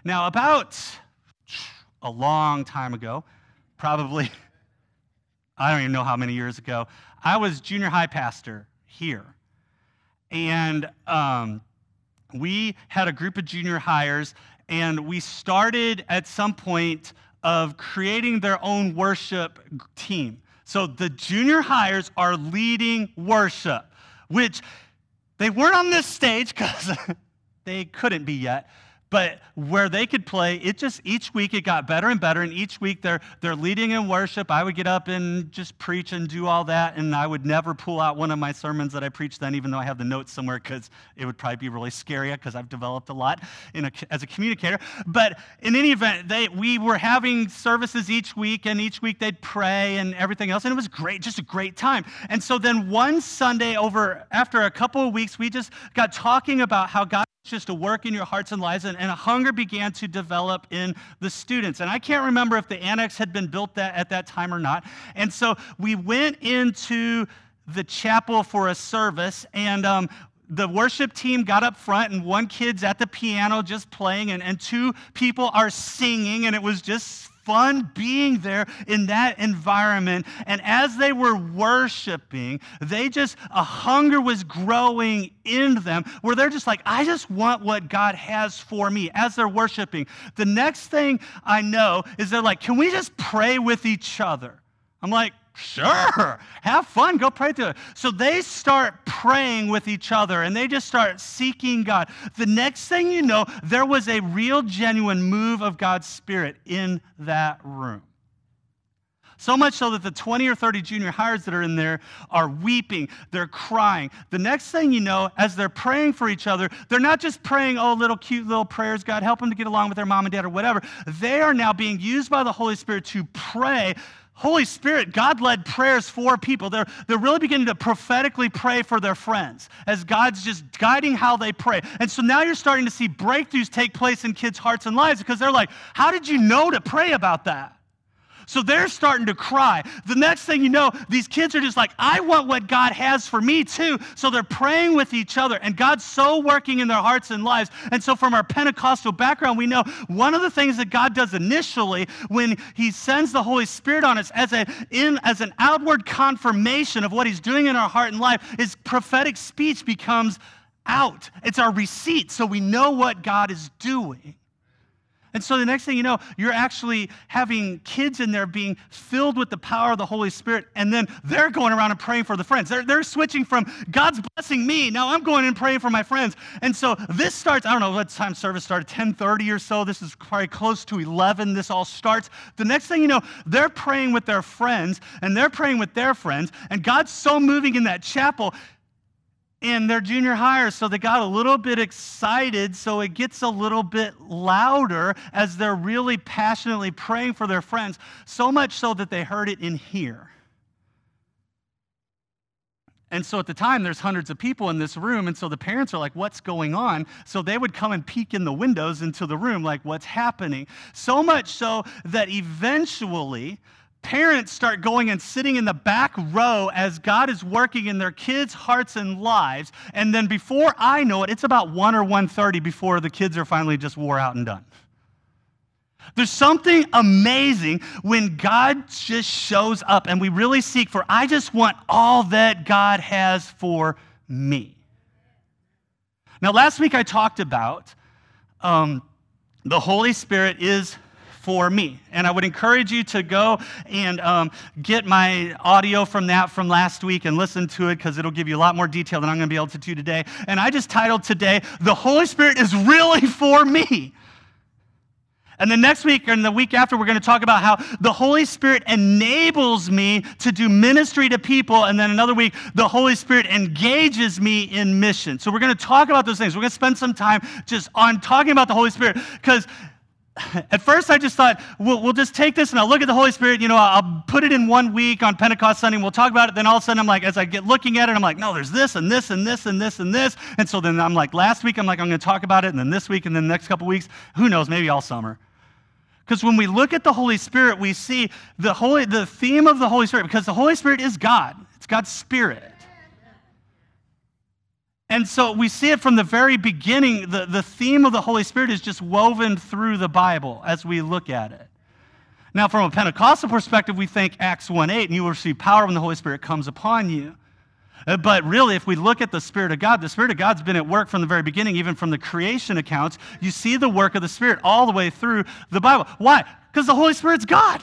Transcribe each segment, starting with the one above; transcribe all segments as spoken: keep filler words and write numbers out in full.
Now, about a long time ago, probably, I don't even know how many years ago, I was junior high pastor here. And um, we had a group of junior hires, and we started at some point of creating their own worship team. So the junior hires are leading worship, which they weren't on this stage because they couldn't be yet. But where they could play, it just, each week it got better and better, and each week they're they're leading in worship. I would get up and just preach and do all that, and I would never pull out one of my sermons that I preached then, even though I have the notes somewhere, because it would probably be really scary, because I've developed a lot in a, as a communicator. But in any event, they we were having services each week, and each week they'd pray and everything else, and it was great, just a great time. And so then one Sunday, over after a couple of weeks, we just got talking about how God just to work in your hearts and lives, and, and a hunger began to develop in the students. And I can't remember if the annex had been built that, at that time or not. And so we went into the chapel for a service, and um, the worship team got up front, and one kid's at the piano just playing, and, and two people are singing, and it was just fun being there in that environment. And as they were worshiping, they just, a hunger was growing in them where they're just like, I just want what God has for me as they're worshiping. The next thing I know is they're like, can we just pray with each other? I'm like, sure, have fun, go pray to it. So they start praying with each other, and they just start seeking God. The next thing you know, there was a real, genuine move of God's Spirit in that room. So much so that the twenty or thirty junior hires that are in there are weeping, they're crying. The next thing you know, as they're praying for each other, they're not just praying, oh, little cute little prayers, God, help them to get along with their mom and dad or whatever. They are now being used by the Holy Spirit to pray. Holy Spirit, God-led prayers for people. They're, they're really beginning to prophetically pray for their friends as God's just guiding how they pray. And so now you're starting to see breakthroughs take place in kids' hearts and lives because they're like, how did you know to pray about that? So they're starting to cry. The next thing you know, these kids are just like, I want what God has for me too. So they're praying with each other, and God's so working in their hearts and lives. And so from our Pentecostal background, we know one of the things that God does initially when he sends the Holy Spirit on us as, a, in, as an outward confirmation of what he's doing in our heart and life is prophetic speech becomes out. It's our receipt, so we know what God is doing. And so the next thing you know, you're actually having kids in there being filled with the power of the Holy Spirit, and then they're going around and praying for the friends. They're, they're switching from God's blessing me, now I'm going and praying for my friends. And so this starts, I don't know what time service started, ten thirty or so. This is probably close to eleven. This all starts. The next thing you know, they're praying with their friends, and they're praying with their friends, and God's so moving in that chapel. And they're junior hires, so they got a little bit excited, so it gets a little bit louder as they're really passionately praying for their friends, so much so that they heard it in here. And so at the time, there's hundreds of people in this room, and so the parents are like, what's going on? So they would come and peek in the windows into the room, like, what's happening? So much so that eventually parents start going and sitting in the back row as God is working in their kids' hearts and lives. And then before I know it, it's about one or one thirty before the kids are finally just wore out and done. There's something amazing when God just shows up and we really seek for, I just want all that God has for me. Now, last week I talked about um, the Holy Spirit is for me. And I would encourage you to go and um, get my audio from that from last week and listen to it because it'll give you a lot more detail than I'm going to be able to do today. And I just titled today, The Holy Spirit is Really for Me. And the next week and the week after, we're going to talk about how the Holy Spirit enables me to do ministry to people. And then another week, the Holy Spirit engages me in mission. So we're going to talk about those things. We're going to spend some time just on talking about the Holy Spirit because at first, I just thought, we'll, we'll just take this and I'll look at the Holy Spirit, you know, I'll put it in one week on Pentecost Sunday and we'll talk about it. Then all of a sudden, I'm like, as I get looking at it, I'm like, no, there's this and this and this and this and this. And so then I'm like, last week, I'm like, I'm going to talk about it. And then this week and then the next couple weeks, who knows, maybe all summer. Because when we look at the Holy Spirit, we see the Holy, the theme of the Holy Spirit, because the Holy Spirit is God. It's God's Spirit. And so we see it from the very beginning. The, the theme of the Holy Spirit is just woven through the Bible as we look at it. Now, from a Pentecostal perspective, we think Acts one eight, and you will receive power when the Holy Spirit comes upon you. But really, if we look at the Spirit of God, the Spirit of God's been at work from the very beginning, even from the creation accounts. You see the work of the Spirit all the way through the Bible. Why? Because the Holy Spirit's God.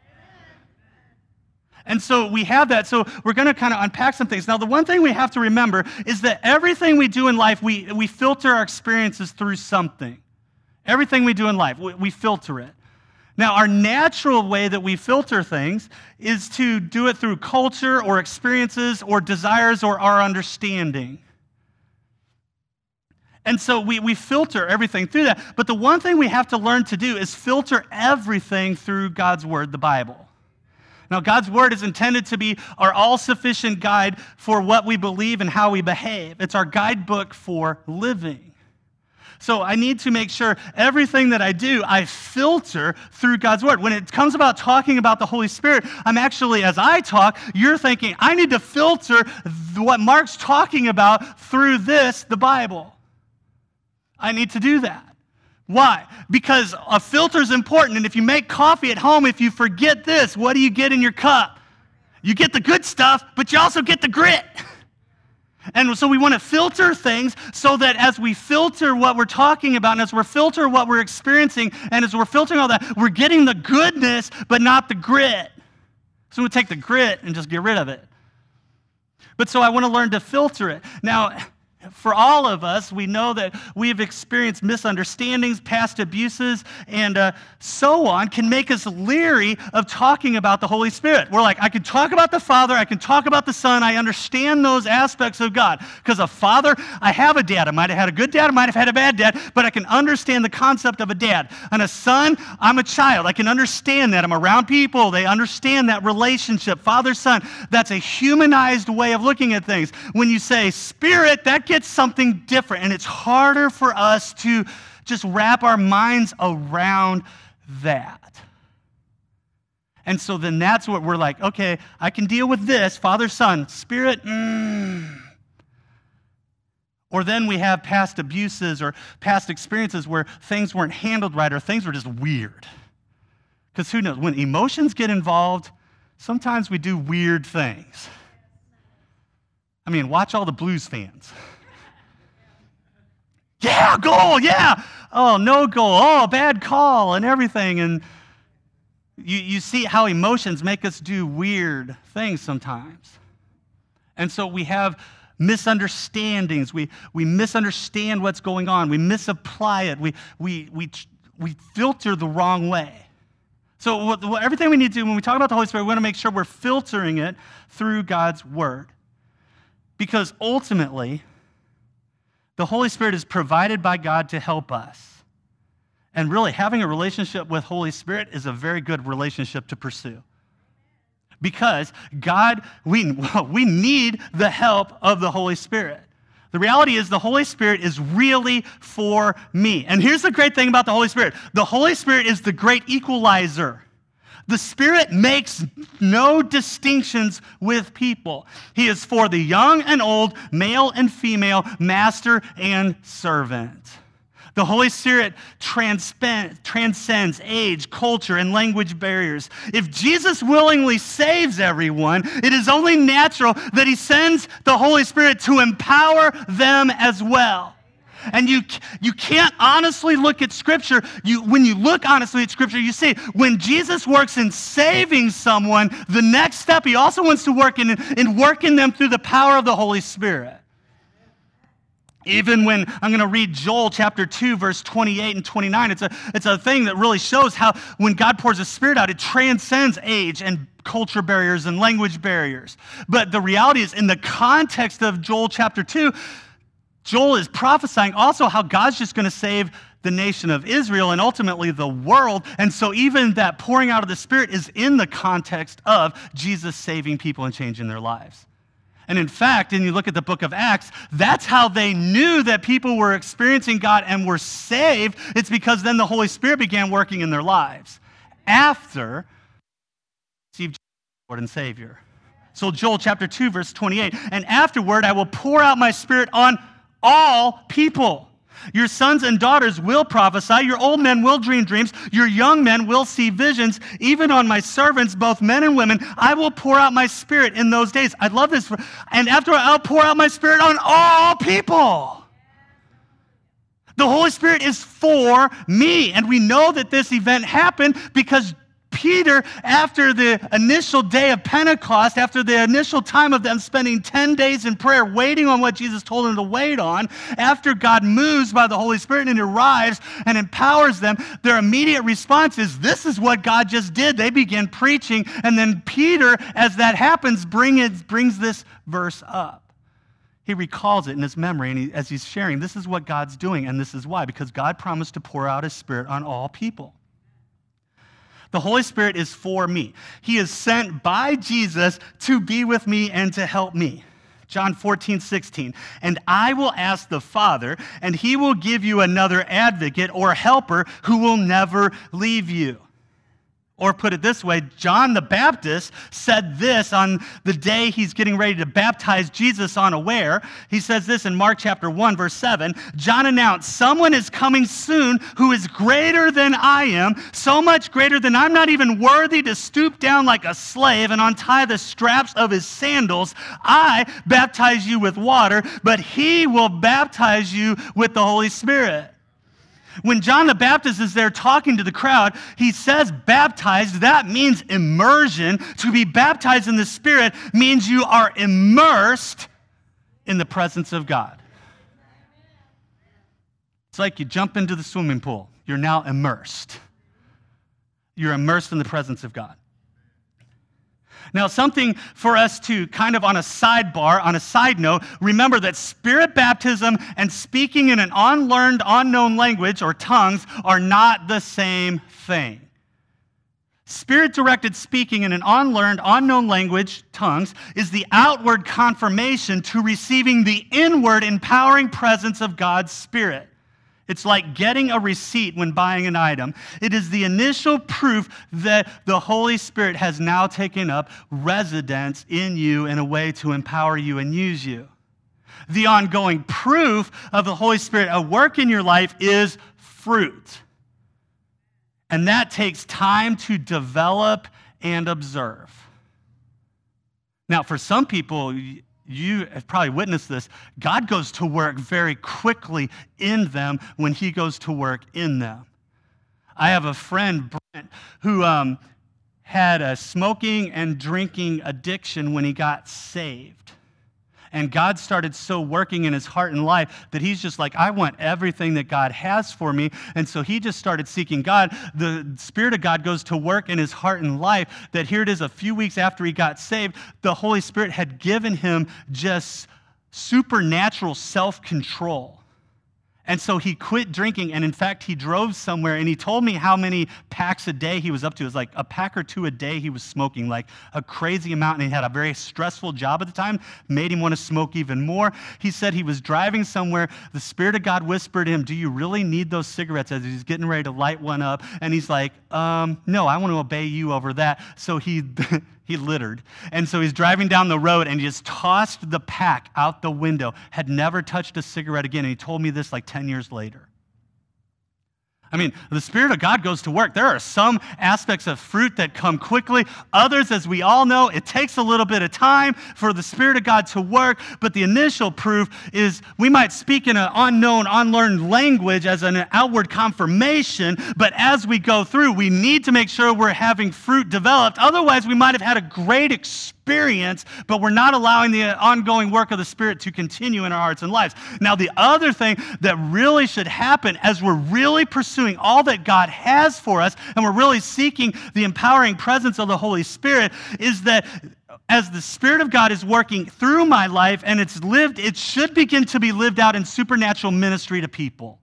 And so we have that. So we're going to kind of unpack some things. Now, the one thing we have to remember is that everything we do in life, we, we filter our experiences through something. Everything we do in life, we, we filter it. Now, our natural way that we filter things is to do it through culture or experiences or desires or our understanding. And so we, we filter everything through that. But the one thing we have to learn to do is filter everything through God's Word, the Bible. Now, God's Word is intended to be our all-sufficient guide for what we believe and how we behave. It's our guidebook for living. So I need to make sure everything that I do, I filter through God's Word. When it comes about talking about the Holy Spirit, I'm actually, as I talk, you're thinking, I need to filter what Mark's talking about through this, the Bible. I need to do that. Why? Because a filter is important, and if you make coffee at home, if you forget this, what do you get in your cup? You get the good stuff, but you also get the grit. And so we want to filter things so that as we filter what we're talking about, and as we filter what we're experiencing, and as we're filtering all that, we're getting the goodness, but not the grit. So we take the grit and just get rid of it. But so I want to learn to filter it. Now, for all of us, we know that we have experienced misunderstandings, past abuses, and uh, so on can make us leery of talking about the Holy Spirit. We're like, I can talk about the Father, I can talk about the Son, I understand those aspects of God. Because a father, I have a dad. I might have had a good dad, I might have had a bad dad, but I can understand the concept of a dad. And a son, I'm a child. I can understand that. I'm around people. They understand that relationship, father-son. That's a humanized way of looking at things. When you say Spirit, that gets something different, and it's harder for us to just wrap our minds around that. And so then that's what we're like, okay, I can deal with this, Father, Son, Spirit, mm. Or then we have past abuses or past experiences where things weren't handled right or things were just weird. Because who knows, when emotions get involved, sometimes we do weird things. I mean, watch all the Blues fans. Yeah, goal, yeah. Oh, no goal. Oh, bad call and everything. And you, you see how emotions make us do weird things sometimes. And so we have misunderstandings. We, we misunderstand what's going on. We misapply it. We, we, we, we filter the wrong way. So what, what, everything we need to do when we talk about the Holy Spirit, we want to make sure we're filtering it through God's Word. Because ultimately, the Holy Spirit is provided by God to help us. And really, having a relationship with Holy Spirit is a very good relationship to pursue. Because God, we, we need the help of the Holy Spirit. The reality is the Holy Spirit is really for me. And here's the great thing about the Holy Spirit. The Holy Spirit is the great equalizer. The Spirit makes no distinctions with people. He is for the young and old, male and female, master and servant. The Holy Spirit transcends age, culture, and language barriers. If Jesus willingly saves everyone, it is only natural that he sends the Holy Spirit to empower them as well. And you, you can't honestly look at Scripture. You, when you look honestly at Scripture, you see when Jesus works in saving someone, the next step, he also wants to work in, in working them through the power of the Holy Spirit. Even when, I'm going to read Joel chapter two, verse twenty-eight and twenty-nine. It's a, it's a thing that really shows how when God pours his Spirit out, it transcends age and culture barriers and language barriers. But the reality is, in the context of Joel chapter two, Joel is prophesying also how God's just going to save the nation of Israel and ultimately the world. And so even that pouring out of the Spirit is in the context of Jesus saving people and changing their lives. And in fact, and you look at the book of Acts, that's how they knew that people were experiencing God and were saved. It's because then the Holy Spirit began working in their lives after they received Jesus as Lord and Savior. So Joel chapter two, verse twenty-eight, and afterward I will pour out my Spirit on All people. Your sons and daughters will prophesy. Your old men will dream dreams. Your young men will see visions. Even on my servants, both men and women, I will pour out my spirit in those days. I love this. And after I'll pour out my spirit on all people. The Holy Spirit is for me. And we know that this event happened because Peter, after the initial day of Pentecost, after the initial time of them spending ten days in prayer, waiting on what Jesus told them to wait on, after God moves by the Holy Spirit and arrives and empowers them, their immediate response is, this is what God just did. They begin preaching, and then Peter, as that happens, bring it, brings this verse up. He recalls it in his memory, and he, as he's sharing, this is what God's doing, and this is why, because God promised to pour out his Spirit on all people. The Holy Spirit is for me. He is sent by Jesus to be with me and to help me. John fourteen, sixteen. And I will ask the Father, and he will give you another advocate or helper who will never leave you. Or put it this way, John the Baptist said this on the day he's getting ready to baptize Jesus unaware. He says this in Mark chapter one, verse seven. John announced, someone is coming soon who is greater than I am, so much greater than I'm not even worthy to stoop down like a slave and untie the straps of his sandals. I baptize you with water, but he will baptize you with the Holy Spirit. When John the Baptist is there talking to the crowd, he says baptized. That means immersion. To be baptized in the Spirit means you are immersed in the presence of God. It's like you jump into the swimming pool. You're now immersed. You're immersed in the presence of God. Now, something for us to kind of on a sidebar, on a side note, remember that spirit baptism and speaking in an unlearned, unknown language or tongues are not the same thing. Spirit-directed speaking in an unlearned, unknown language, tongues, is the outward confirmation to receiving the inward, empowering presence of God's Spirit. It's like getting a receipt when buying an item. It is the initial proof that the Holy Spirit has now taken up residence in you in a way to empower you and use you. The ongoing proof of the Holy Spirit at work in your life is fruit. And that takes time to develop and observe. Now, for some people, you have probably witnessed this. God goes to work very quickly in them when he goes to work in them. I have a friend, Brent, who um, had a smoking and drinking addiction when he got saved. And God started so working in his heart and life that he's just like, I want everything that God has for me. And so he just started seeking God. The Spirit of God goes to work in his heart and life that here it is a few weeks after he got saved, the Holy Spirit had given him just supernatural self-control. And so he quit drinking, and in fact, he drove somewhere, and he told me how many packs a day he was up to. It was like a pack or two a day he was smoking, like a crazy amount, and he had a very stressful job at the time, made him want to smoke even more. He said he was driving somewhere. The Spirit of God whispered to him, do you really need those cigarettes? As he's getting ready to light one up, and he's like, um, no, I want to obey you over that. So he... He littered. And so he's driving down the road and he just tossed the pack out the window, had never touched a cigarette again. And he told me this like ten years later. I mean, the Spirit of God goes to work. There are some aspects of fruit that come quickly. Others, as we all know, it takes a little bit of time for the Spirit of God to work. But the initial proof is we might speak in an unknown, unlearned language as an outward confirmation. But as we go through, we need to make sure we're having fruit developed. Otherwise, we might have had a great experience, but we're not allowing the ongoing work of the Spirit to continue in our hearts and lives. Now, the other thing that really should happen as we're really pursuing all that God has for us, and we're really seeking the empowering presence of the Holy Spirit, is that as the Spirit of God is working through my life and it's lived, it should begin to be lived out in supernatural ministry to people.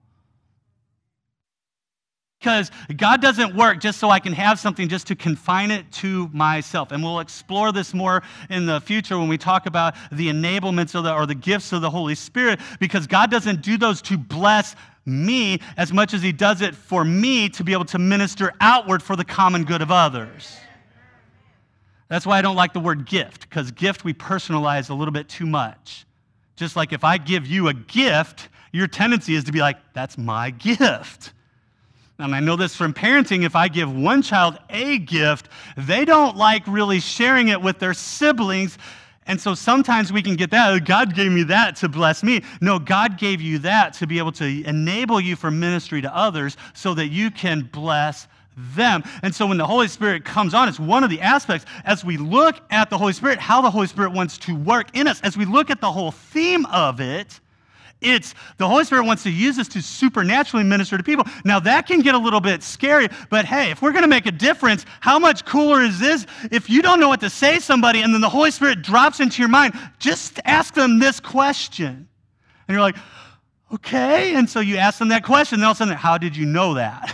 Because God doesn't work just so I can have something just to confine it to myself. And we'll explore this more in the future when we talk about the enablements of the, or the gifts of the Holy Spirit, because God doesn't do those to bless me as much as he does it for me to be able to minister outward for the common good of others. That's why I don't like the word gift, because gift we personalize a little bit too much. Just like if I give you a gift, your tendency is to be like, that's my gift. And I know this from parenting. If I give one child a gift, they don't like really sharing it with their siblings. And so sometimes we can get that, oh, God gave me that to bless me. No, God gave you that to be able to enable you for ministry to others so that you can bless them. And so when the Holy Spirit comes on, it's one of the aspects as we look at the Holy Spirit, how the Holy Spirit wants to work in us. As we look at the whole theme of it, it's the Holy Spirit wants to use us to supernaturally minister to people. Now, that can get a little bit scary, but hey, if we're going to make a difference, how much cooler is this if you don't know what to say to somebody and then the Holy Spirit drops into your mind? Just ask them this question. And you're like, okay. And so you ask them that question, and all of a sudden, how did you know that?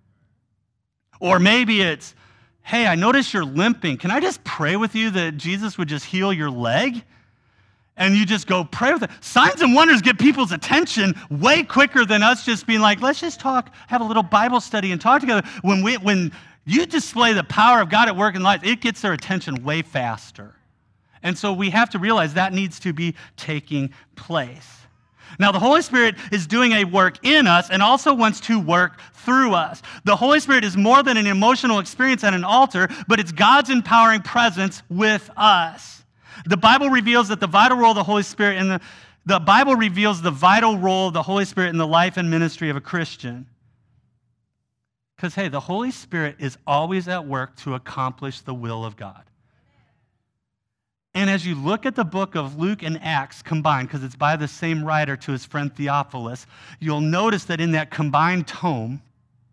Or maybe it's, hey, I noticed you're limping. Can I just pray with you that Jesus would just heal your leg? And you just go pray with it. Signs and wonders get people's attention way quicker than us just being like, let's just talk, have a little Bible study and talk together. When we, when you display the power of God at work in life, it gets their attention way faster. And so we have to realize that needs to be taking place. Now, the Holy Spirit is doing a work in us and also wants to work through us. The Holy Spirit is more than an emotional experience at an altar, but it's God's empowering presence with us. The Bible reveals that the vital role of the Holy Spirit in the, the Bible reveals the vital role of the Holy Spirit in the life and ministry of a Christian. Because, hey, the Holy Spirit is always at work to accomplish the will of God. And as you look at the book of Luke and Acts combined, because it's by the same writer to his friend Theophilus, you'll notice that in that combined tome,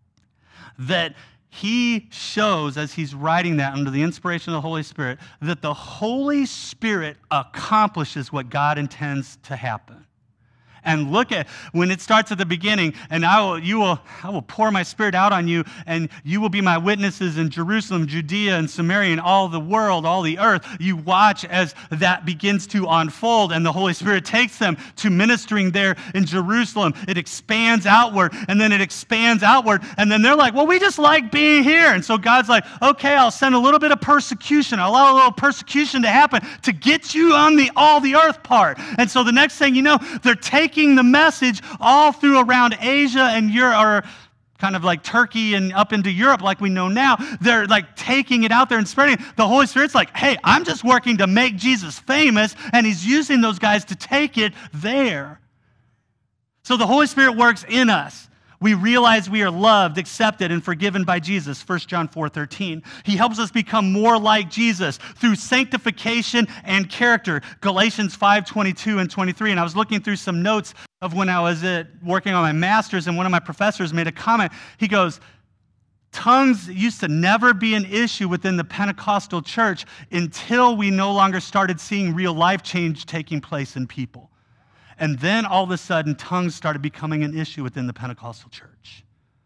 that he shows, as he's writing that under the inspiration of the Holy Spirit, that the Holy Spirit accomplishes what God intends to happen. And look at when it starts at the beginning, and I will, you will, I will pour my Spirit out on you, and you will be my witnesses in Jerusalem, Judea, and Samaria, and all the world, all the earth. You watch as that begins to unfold, and the Holy Spirit takes them to ministering there in Jerusalem. It expands outward, and then it expands outward, and then they're like, well, we just like being here. And so God's like, okay, I'll send a little bit of persecution. I'll allow a little persecution to happen to get you on the all the earth part. And so the next thing you know, they're taking the message all through around Asia and Europe, or kind of like Turkey and up into Europe like we know now. They're like taking it out there and spreading it. The Holy Spirit's like, hey, I'm just working to make Jesus famous, and he's using those guys to take it there. So the Holy Spirit works in us. We realize we are loved, accepted, and forgiven by Jesus, First John four thirteen. He helps us become more like Jesus through sanctification and character, Galatians five twenty-two and twenty-three. And I was looking through some notes of when I was at, working on my master's, and one of my professors made a comment. He goes, tongues used to never be an issue within the Pentecostal church until we no longer started seeing real life change taking place in people. And then all of a sudden, tongues started becoming an issue within the Pentecostal church.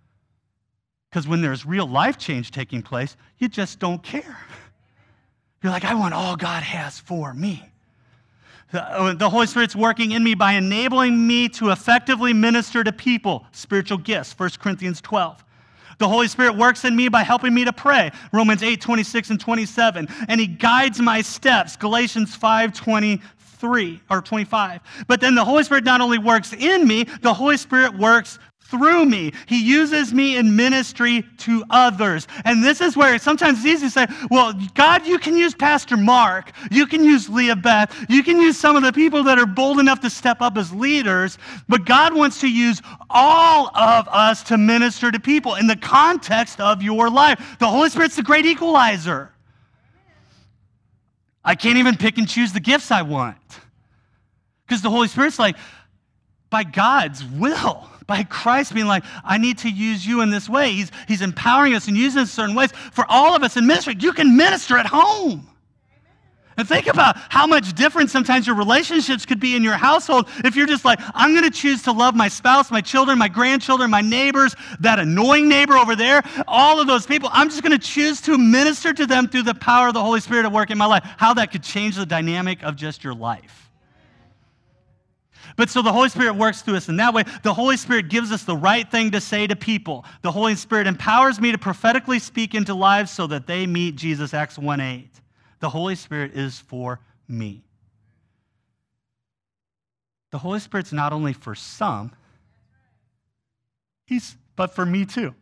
Because when there's real life change taking place, you just don't care. You're like, I want all God has for me. The, the Holy Spirit's working in me by enabling me to effectively minister to people, spiritual gifts, First Corinthians twelve. The Holy Spirit works in me by helping me to pray, Romans eight twenty-six and twenty-seven. And he guides my steps, Galatians five twenty-three or twenty-five. But then the Holy Spirit not only works in me, the Holy Spirit works through me. He uses me in ministry to others. And this is where sometimes it's easy to say, well, God, you can use Pastor Mark. You can use Leah Beth. You can use some of the people that are bold enough to step up as leaders. But God wants to use all of us to minister to people in the context of your life. The Holy Spirit's the great equalizer. I can't even pick and choose the gifts I want. Because the Holy Spirit's like, by God's will, by Christ being like, I need to use you in this way. He's, he's empowering us and using us in certain ways. For all of us in ministry, you can minister at home. And think about how much different sometimes your relationships could be in your household if you're just like, I'm going to choose to love my spouse, my children, my grandchildren, my neighbors, that annoying neighbor over there, all of those people. I'm just going to choose to minister to them through the power of the Holy Spirit at work in my life. How that could change the dynamic of just your life. But so the Holy Spirit works through us in that way. The Holy Spirit gives us the right thing to say to people. The Holy Spirit empowers me to prophetically speak into lives so that they meet Jesus, Acts one eight. The Holy Spirit is for me. The Holy Spirit's not only for some, he's but for me too.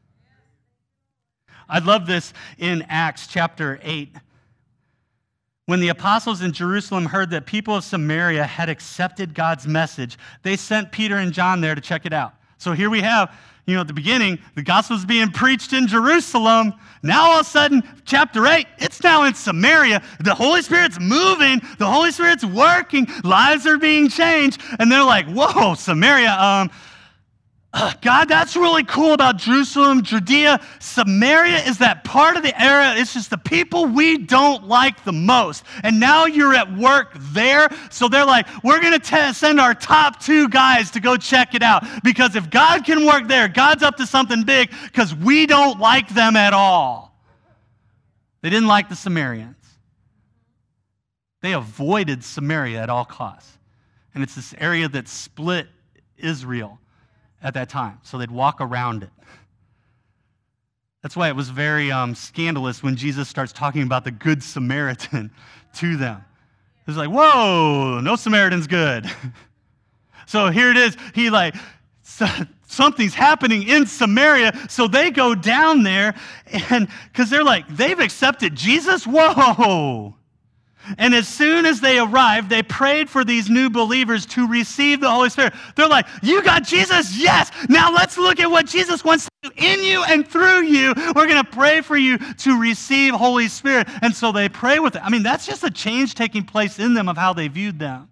I love this in Acts chapter eight. When the apostles in Jerusalem heard that people of Samaria had accepted God's message, they sent Peter and John there to check it out. So here we have, you know, at the beginning, the gospel is being preached in Jerusalem. Now all of a sudden, chapter eight, it's now in Samaria. The Holy Spirit's moving. The Holy Spirit's working. Lives are being changed. And they're like, whoa, Samaria, um, uh, God, that's really cool about Jerusalem, Judea. Samaria is that part of the area. It's just the people we don't like the most. And now you're at work there. So they're like, we're going to send our top two guys to go check it out. Because if God can work there, God's up to something big because we don't like them at all. They didn't like the Samaritans. They avoided Samaria at all costs. And it's this area that split Israel at that time, so they'd walk around it. That's why it was very um, scandalous when Jesus starts talking about the Good Samaritan to them. It was like, whoa, no Samaritan's good. So here it is. He like, so, something's happening in Samaria, so they go down there, and because they're like, they've accepted Jesus? Whoa. And as soon as they arrived, they prayed for these new believers to receive the Holy Spirit. They're like, you got Jesus? Yes. Now let's look at what Jesus wants to do in you and through you. We're going to pray for you to receive Holy Spirit. And so they pray with it. I mean, that's just a change taking place in them of how they viewed them.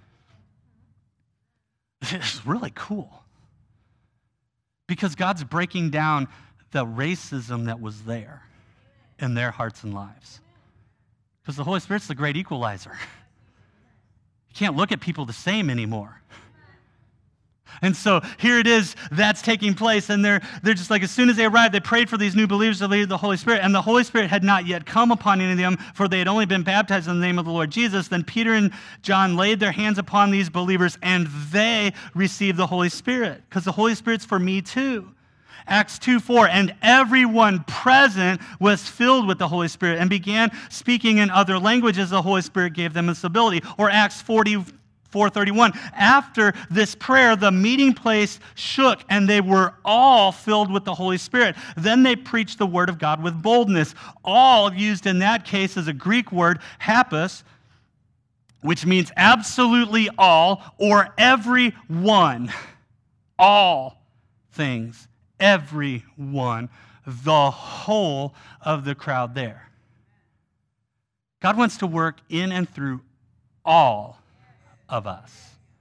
It's really cool. Because God's breaking down the racism that was there in their hearts and lives. Because the Holy Spirit's the great equalizer. You can't look at people the same anymore. And so here it is, that's taking place, and they're, they're just like, as soon as they arrived, they prayed for these new believers to lead the Holy Spirit, and the Holy Spirit had not yet come upon any of them, for they had only been baptized in the name of the Lord Jesus. Then Peter and John laid their hands upon these believers, and they received the Holy Spirit, because the Holy Spirit's for me too. Acts two four, and everyone present was filled with the Holy Spirit and began speaking in other languages the Holy Spirit gave them this ability. Or Acts forty-four thirty-one, after this prayer, the meeting place shook and they were all filled with the Holy Spirit. Then they preached the word of God with boldness. All used in that case is a Greek word, hapos, which means absolutely all or every one. All things. Everyone, the whole of the crowd there. God wants to work in and through all of us.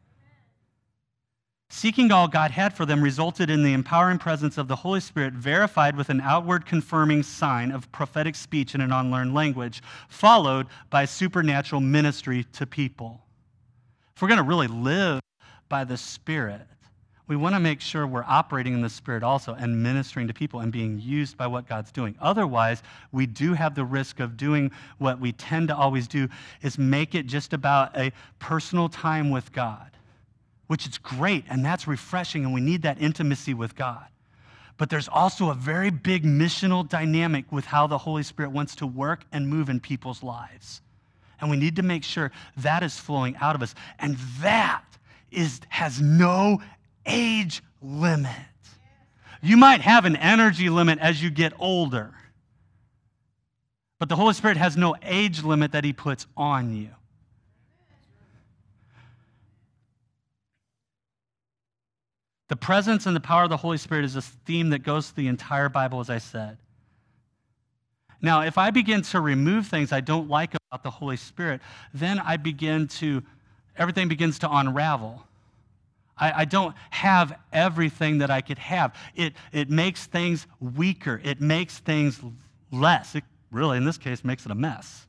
Seeking all God had for them resulted in the empowering presence of the Holy Spirit, verified with an outward confirming sign of prophetic speech in an unlearned language, followed by supernatural ministry to people. If we're going to really live by the Spirit, we want to make sure we're operating in the Spirit also and ministering to people and being used by what God's doing. Otherwise, we do have the risk of doing what we tend to always do, is make it just about a personal time with God, which is great, and that's refreshing, and we need that intimacy with God. But there's also a very big missional dynamic with how the Holy Spirit wants to work and move in people's lives. And we need to make sure that is flowing out of us. And that is has no age limit. You might have an energy limit as you get older, but the Holy Spirit has no age limit that he puts on you. The presence and the power of the Holy Spirit is a theme that goes through the entire Bible, as I said. Now, if I begin to remove things I don't like about the Holy Spirit, then I begin to, everything begins to unravel. I, I don't have everything that I could have. It, it makes things weaker. It makes things less. It really, in this case, makes it a mess.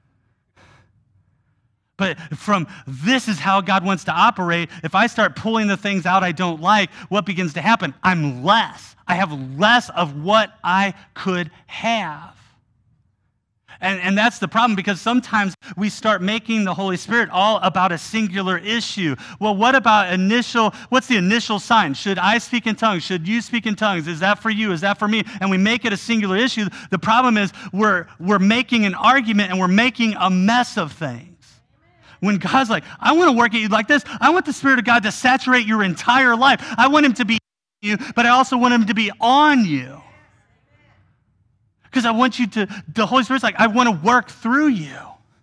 But from this is how God wants to operate, if I start pulling the things out I don't like, what begins to happen? I'm less. I have less of what I could have. And, and that's the problem, because sometimes we start making the Holy Spirit all about a singular issue. Well, what about initial, what's the initial sign? Should I speak in tongues? Should you speak in tongues? Is that for you? Is that for me? And we make it a singular issue. The problem is we're, we're making an argument and we're making a mess of things. When God's like, I want to work at you like this. I want the Spirit of God to saturate your entire life. I want him to be in you, but I also want him to be on you. Because I want you to, the Holy Spirit's like, I want to work through you.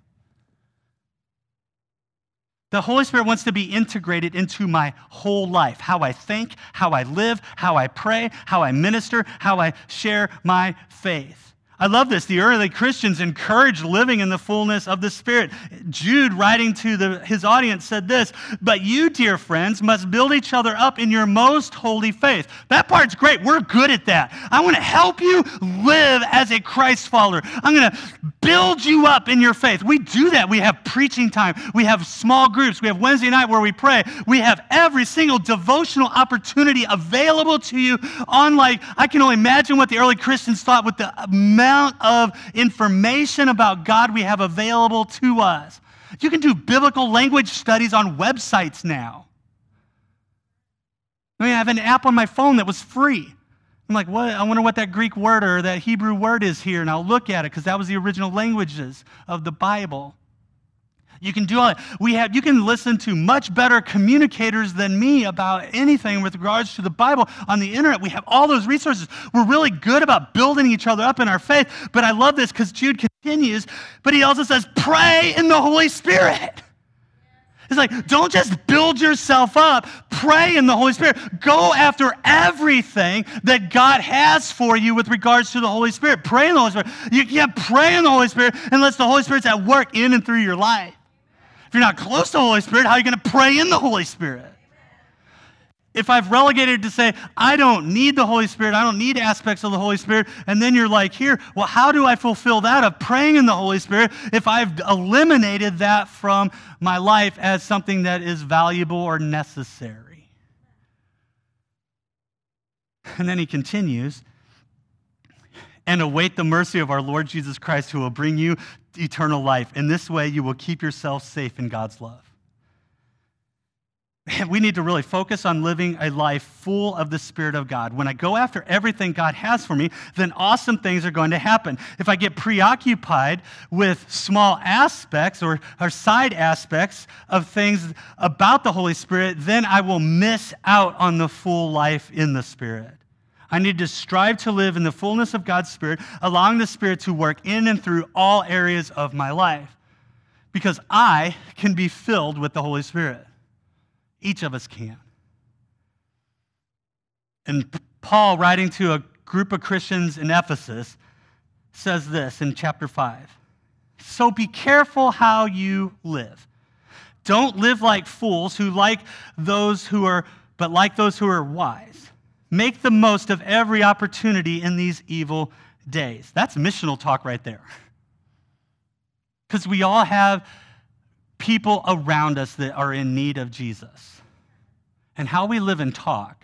The Holy Spirit wants to be integrated into my whole life. How I think, how I live, how I pray, how I minister, how I share my faith. I love this. The early Christians encouraged living in the fullness of the Spirit. Jude, writing to the, his audience, said this, but you, dear friends, must build each other up in your most holy faith. That part's great. We're good at that. I want to help you live as a Christ follower. I'm going to build you up in your faith. We do that. We have preaching time. We have small groups. We have Wednesday night where we pray. We have every single devotional opportunity available to you on, like, I can only imagine what the early Christians thought with the amount of information about God we have available to us. You can do biblical language studies on websites now. I mean, I have an app on my phone that was free. I'm like, what? I wonder what that Greek word or that Hebrew word is here, and I'll look at it because that was the original languages of the Bible. You can do all that. We have, you can listen to much better communicators than me about anything with regards to the Bible on the internet. We have all those resources. We're really good about building each other up in our faith. But I love this because Jude continues, but he also says, pray in the Holy Spirit. It's like, don't just build yourself up. Pray in the Holy Spirit. Go after everything that God has for you with regards to the Holy Spirit. Pray in the Holy Spirit. You can't pray in the Holy Spirit unless the Holy Spirit's at work in and through your life. If you're not close to the Holy Spirit, how are you going to pray in the Holy Spirit? If I've relegated to say, I don't need the Holy Spirit, I don't need aspects of the Holy Spirit, and then you're like, here, well, how do I fulfill that of praying in the Holy Spirit if I've eliminated that from my life as something that is valuable or necessary? And then he continues, and await the mercy of our Lord Jesus Christ, who will bring you eternal life. In this way, you will keep yourself safe in God's love. We need to really focus on living a life full of the Spirit of God. When I go after everything God has for me, then awesome things are going to happen. If I get preoccupied with small aspects or, or side aspects of things about the Holy Spirit, then I will miss out on the full life in the Spirit. I need to strive to live in the fullness of God's Spirit, allowing the Spirit to work in and through all areas of my life. Because I can be filled with the Holy Spirit. Each of us can. And Paul, writing to a group of Christians in Ephesus, says this in chapter five. So be careful how you live. Don't live like fools who like those who are, but like those who are wise. Make the most of every opportunity in these evil days. That's missional talk right there. Because we all have people around us that are in need of Jesus. And how we live and talk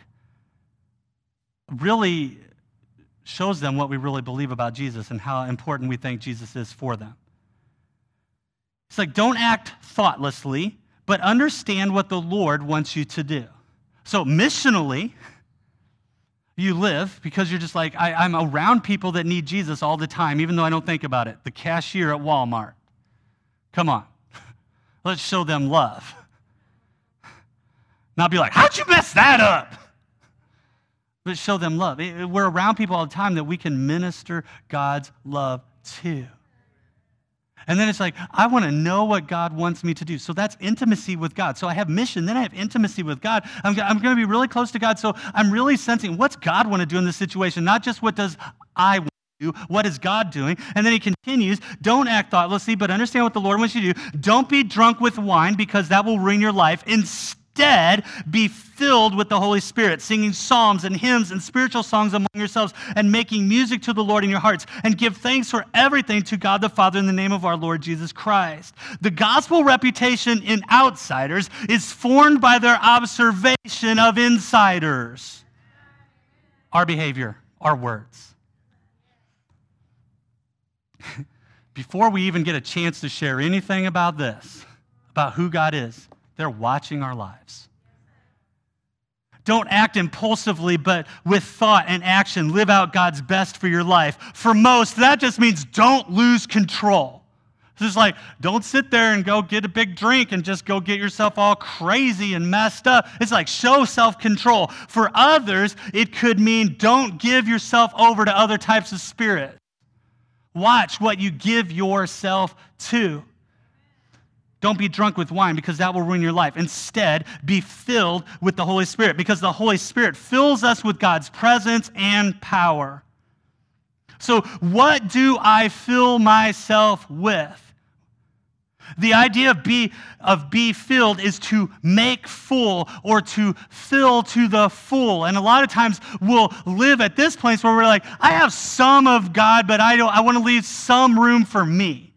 really shows them what we really believe about Jesus and how important we think Jesus is for them. It's like, don't act thoughtlessly, but understand what the Lord wants you to do. So missionally, you live because you're just like, I, I'm around people that need Jesus all the time, even though I don't think about it. The cashier at Walmart. Come on. Let's show them love. Not be like, how'd you mess that up? But show them love. We're around people all the time that we can minister God's love to. And then it's like, I want to know what God wants me to do. So that's intimacy with God. So I have mission, then I have intimacy with God. I'm, I'm going to be really close to God. So I'm really sensing, what's God want to do in this situation? Not just what does I want to do, what is God doing? And then he continues, don't act thoughtlessly, but understand what the Lord wants you to do. Don't be drunk with wine because that will ruin your life. Instead, be filled with the Holy Spirit, singing psalms and hymns and spiritual songs among yourselves and making music to the Lord in your hearts. And give thanks for everything to God the Father in the name of our Lord Jesus Christ. The gospel reputation in outsiders is formed by their observation of insiders. Our behavior, our words. Before we even get a chance to share anything about this, about who God is, they're watching our lives. Don't act impulsively, but with thought and action, live out God's best for your life. For most, that just means don't lose control. It's just like, don't sit there and go get a big drink and just go get yourself all crazy and messed up. It's like, show self-control. For others, it could mean don't give yourself over to other types of spirits. Watch what you give yourself to. Don't be drunk with wine because that will ruin your life. Instead, be filled with the Holy Spirit because the Holy Spirit fills us with God's presence and power. So what do I fill myself with? The idea of be, of be filled is to make full or to fill to the full. And a lot of times we'll live at this place where we're like, I have some of God, but I don't. I want to leave some room for me.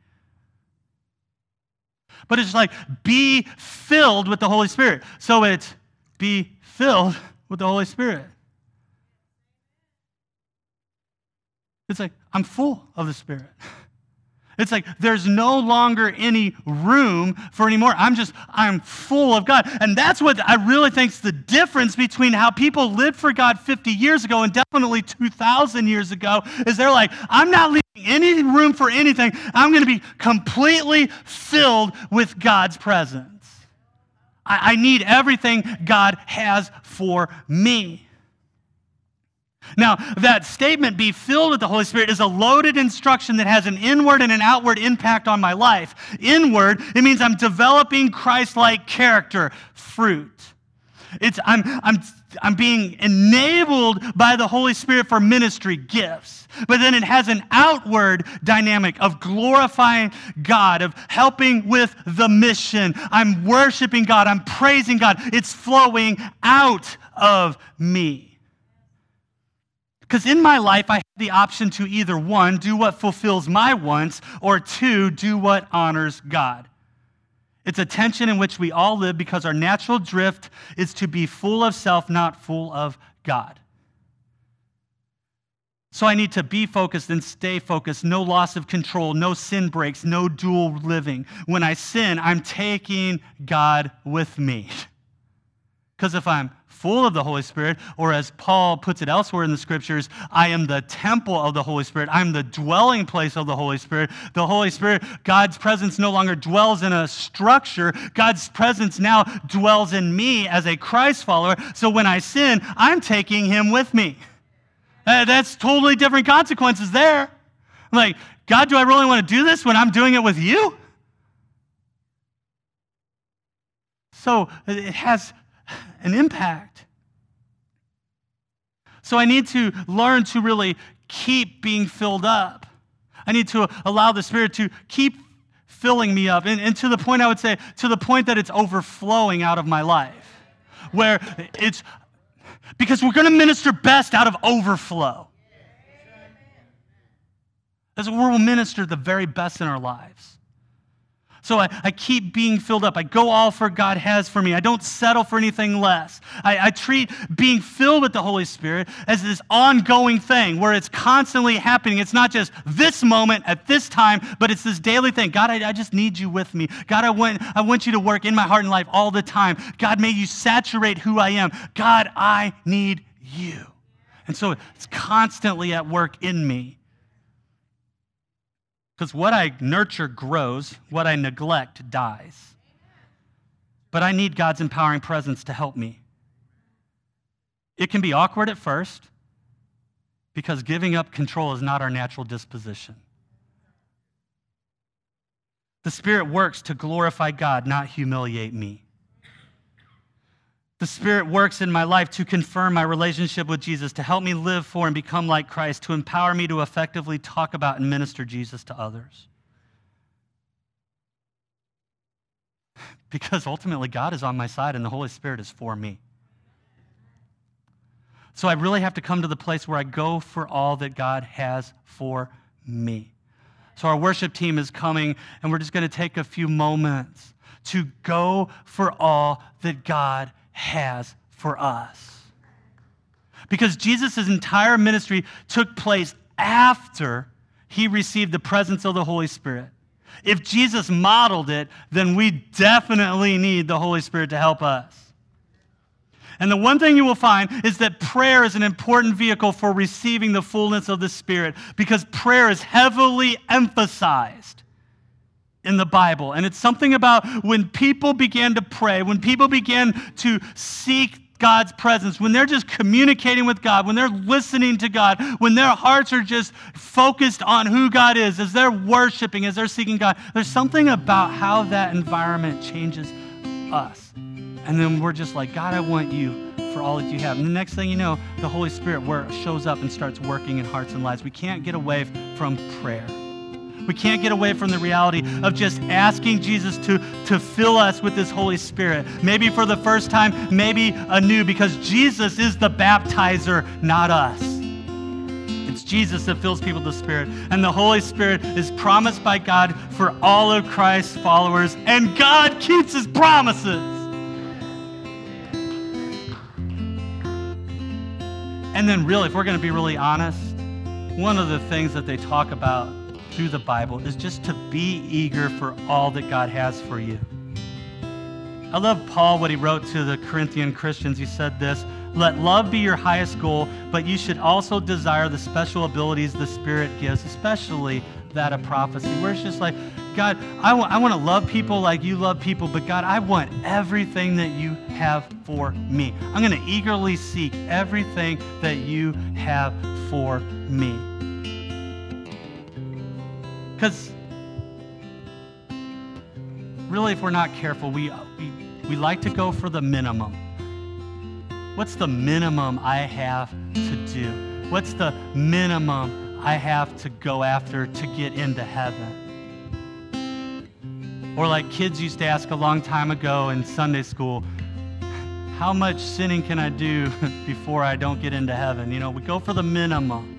But it's like, be filled with the Holy Spirit. So it's be filled with the Holy Spirit. It's like, I'm full of the Spirit. It's like there's no longer any room for any more. I'm just, I'm full of God. And that's what I really think is the difference between how people lived for God fifty years ago and definitely two thousand years ago, is they're like, I'm not leaving any room for anything. I'm going to be completely filled with God's presence. I, I need everything God has for me. Now, that statement, be filled with the Holy Spirit, is a loaded instruction that has an inward and an outward impact on my life. Inward, it means I'm developing Christ-like character, fruit. It's I'm, I'm, I'm being enabled by the Holy Spirit for ministry gifts. But then it has an outward dynamic of glorifying God, of helping with the mission. I'm worshiping God. I'm praising God. It's flowing out of me. Because in my life, I have the option to either, one, do what fulfills my wants, or two, do what honors God. It's a tension in which we all live because our natural drift is to be full of self, not full of God. So I need to be focused and stay focused. No loss of control, no sin breaks, no dual living. When I sin, I'm taking God with me. Because if I'm full of the Holy Spirit, or as Paul puts it elsewhere in the scriptures, I am the temple of the Holy Spirit. I'm the dwelling place of the Holy Spirit. The Holy Spirit, God's presence no longer dwells in a structure. God's presence now dwells in me as a Christ follower. So when I sin, I'm taking him with me. Uh, that's totally different consequences there. I'm like, God, do I really want to do this when I'm doing it with you? So it has an impact. So I need to learn to really keep being filled up. I need to allow the Spirit to keep filling me up. And, and to the point, I would say, to the point that it's overflowing out of my life. Where it's, because we're going to minister best out of overflow. That's where we'll minister the very best in our lives. So I, I keep being filled up. I go all for God has for me. I don't settle for anything less. I, I treat being filled with the Holy Spirit as this ongoing thing where it's constantly happening. It's not just this moment at this time, but it's this daily thing. God, I, I just need you with me. God, I want, I want you to work in my heart and life all the time. God, may you saturate who I am. God, I need you. And so it's constantly at work in me. Because what I nurture grows, what I neglect dies. But I need God's empowering presence to help me. It can be awkward at first because giving up control is not our natural disposition. The Spirit works to glorify God, not humiliate me. The Spirit works in my life to confirm my relationship with Jesus, to help me live for and become like Christ, to empower me to effectively talk about and minister Jesus to others. Because ultimately, God is on my side and the Holy Spirit is for me. So I really have to come to the place where I go for all that God has for me. So our worship team is coming, and we're just going to take a few moments to go for all that God has for us. Because Jesus' entire ministry took place after he received the presence of the Holy Spirit. If Jesus modeled it, then we definitely need the Holy Spirit to help us. And the one thing you will find is that prayer is an important vehicle for receiving the fullness of the Spirit, because prayer is heavily emphasized in the Bible. And it's something about when people began to pray, when people began to seek God's presence, when they're just communicating with God, when they're listening to God, when their hearts are just focused on who God is, as they're worshiping, as they're seeking God, there's something about how that environment changes us. And then we're just like, God, I want you for all that you have. And the next thing you know, the Holy Spirit shows up and starts working in hearts and lives. We can't get away from prayer. We can't get away from the reality of just asking Jesus to, to fill us with this Holy Spirit. Maybe for the first time, maybe anew, because Jesus is the baptizer, not us. It's Jesus that fills people with the Spirit. And the Holy Spirit is promised by God for all of Christ's followers, and God keeps his promises. And then really, if we're going to be really honest, one of the things that they talk about through the Bible is just to be eager for all that God has for you. I love Paul, what he wrote to the Corinthian Christians. He said this, let love be your highest goal, but you should also desire the special abilities the Spirit gives, especially that of prophecy, where it's just like, God, I want, I want to love people like you love people, but God, I want everything that you have for me. I'm going to eagerly seek everything that you have for me. Because really, if we're not careful, we, we, we like to go for the minimum. What's the minimum I have to do? What's the minimum I have to go after to get into heaven? Or like kids used to ask a long time ago in Sunday school, how much sinning can I do before I don't get into heaven? You know, we go for the minimum.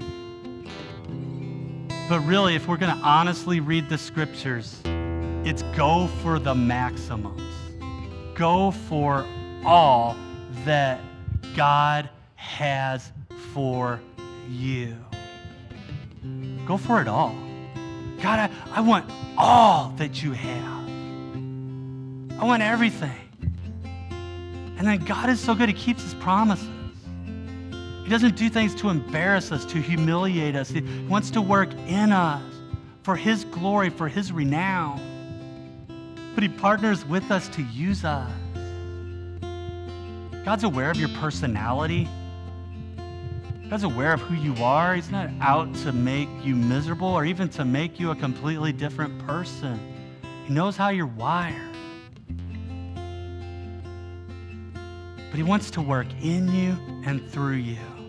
But really, if we're going to honestly read the scriptures, it's go for the maximums. Go for all that God has for you. Go for it all. God, I, I want all that you have. I want everything. And then God is so good, he keeps his promises. He doesn't do things to embarrass us, to humiliate us. He wants to work in us for his glory, for his renown. But he partners with us to use us. God's aware of your personality. God's aware of who you are. He's not out to make you miserable or even to make you a completely different person. He knows how you're wired. But he wants to work in you and through you.